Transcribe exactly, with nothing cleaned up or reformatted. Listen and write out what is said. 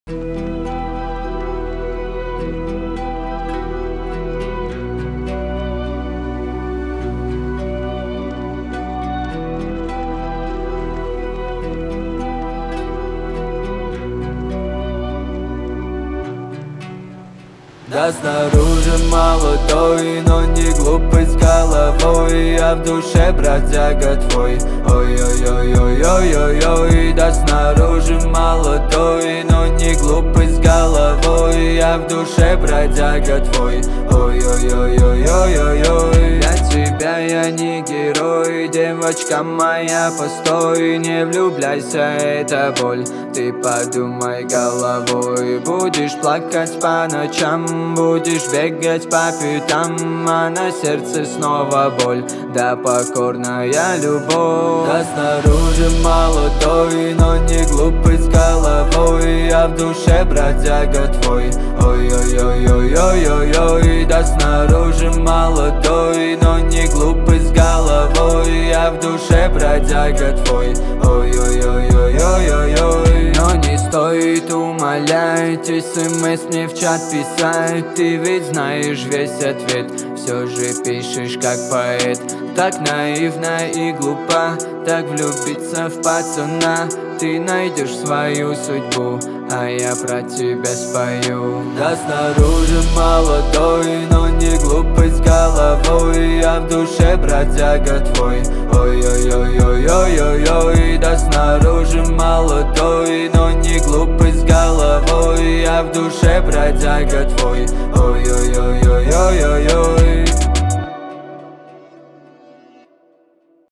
Да, снаружи молодой, но не глупый с головой. А в душе бродяга твой. Ой-ой-ой-ой-ой-ой-ой. Да, снаружи молодой, но не глупый с головой. А в душе бродяга твой. Ой-ой-ой-ой-ой-ой-ой. Для тебя я не герой, девочка моя, постой. Не влюбляйся, это боль, ты подумай головой. Будешь плакать по ночам, будешь бегать по пятам, а на сердце снова боль, да покорная любовь. Да, снаружи молодой, но не глупый с головой. А в душе бродяга твой. Ой-ой-ой-ой-ой-ой-ой. Да, снаружи молодой, но не глупый с головой. А в душе бродяга твой. Ой-ой-ой-ой-ой-ой-ой. Но не стоит умолять, смс мне в чат писать. Ты ведь знаешь весь ответ, все же пишешь как поэт. Так наивно и глупо, так влюбиться в пацана. Ты найдешь свою судьбу, а я про тебя спою. Да, снаружи молодой, но не глупый с головой. А в душе бродяга твой. Ой-ой-ой-ой-ой-ой-ой. Да, снаружи молодой, но не глупый с головой. А в душе бродяга твой. Ой-ой-ой-ой-ой-ой-ой.